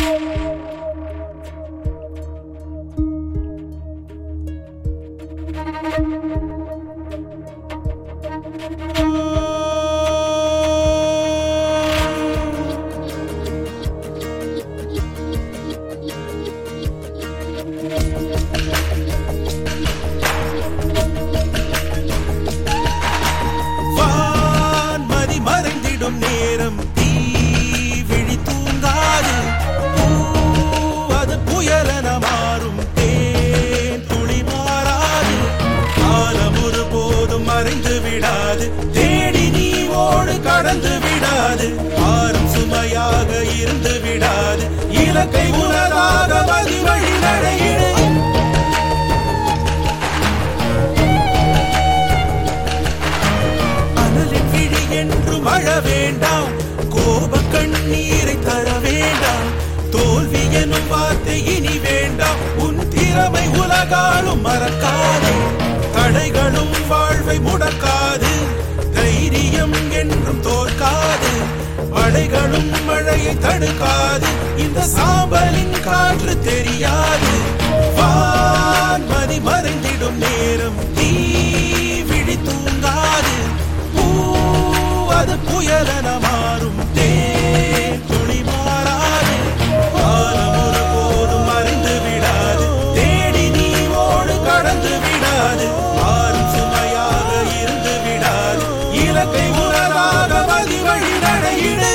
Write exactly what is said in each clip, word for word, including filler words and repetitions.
கடந்து விடாது ஆறும் சுமையாக இருந்து விடாது இலக்கை உனதாக மதி வழி நடையிடு அனலின் விழி என்று மழ வேண்டாம் கோப கண்ணீரை தர வேண்டாம் தோல்வி எனும் வார்த்தை இனி வேண்டாம் உன் திறமை உலகாலும் மறக்காது தடைகளும் வாழ்வை முடக்காது தைரியம் என்றும் தோற்காது மழைகளும் மழையை தடுக்காது இந்த சாம்பலின் காற்று தெரியாது வான்மதி மறைந்திடும் நேரம் தீ விழி தூங்காது பூ அது புயலென மாறும் தேன் துளி மாறாது காலம் ஒரு போதும் மறைந்து விடாது தேடி நீ ஓடு கடந்து விடாது ஆறும் சுமையாக இருந்து விடாது இலக்கை உணராக மதி வழி நடையிடு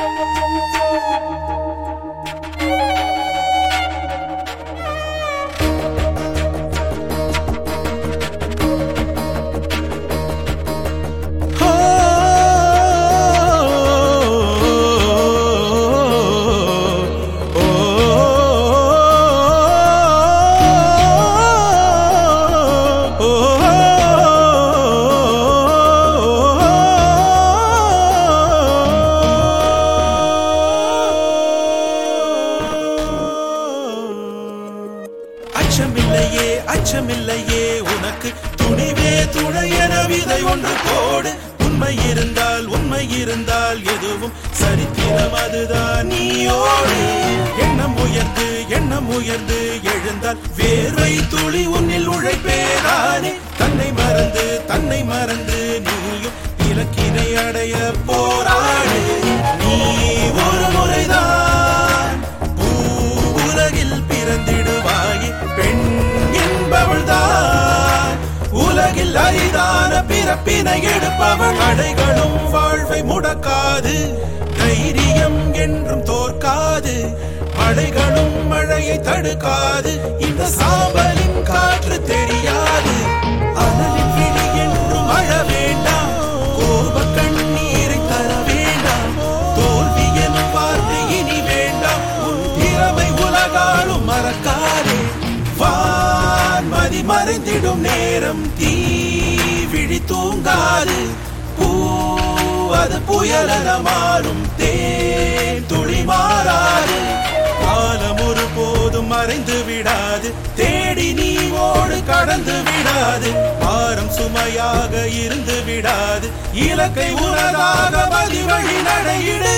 அச்சமில்லையே அச்சமில்லையே உனக்கு துணிவே துணையென விதை ஒன்று போடு உண்மை இருந்தால் உண்மை இருந்தால் எதுவும் சரித்திரம் அதுதான் நீயோடு எண்ணம் உயர்ந்து எண்ணம் உயர்ந்து எழுந்தால் வேர்வை துளி உன்னில் உழைப்பேதானே தன்னை மறந்து தன்னை மறந்து நீயும் இலக்கினை அடைய போராடு நீ ஒரு முறைதான் பூ உலகில் பிறந்திடுவாயே பெண் என்பவள்தான் உலகில் அரிதான பிறப்பினை எடுப்பவள் அடைகளும் வாழ்வை முடக்காது தைரியம் என்றும் தோற்காது மழைகளும் மழையை தடுக்காது இந்த சாம்பலின் காற்று தெரியாது அனலின் விழி என்றும் மழ வேண்டாம் கோப கண்ணீரை தர வேண்டாம் தோல்வி எனும் வார்த்தை இனி வேண்டாம் உன் திறமை உலகாலும் மறக்காதே வான்மதி மறைந்திடும் நேரம் தீ விழி தூங்காது பூ அது புயலென மாறும் தேன் துளி மாறாது காலம் ஒரு போதும் மறைந்து விடாது தேடி நீ ஓடு கடந்து விடாது பாரம் சுமையாக இருந்து விடாது இலக்கை உனதாக மதி வழி நடையிடு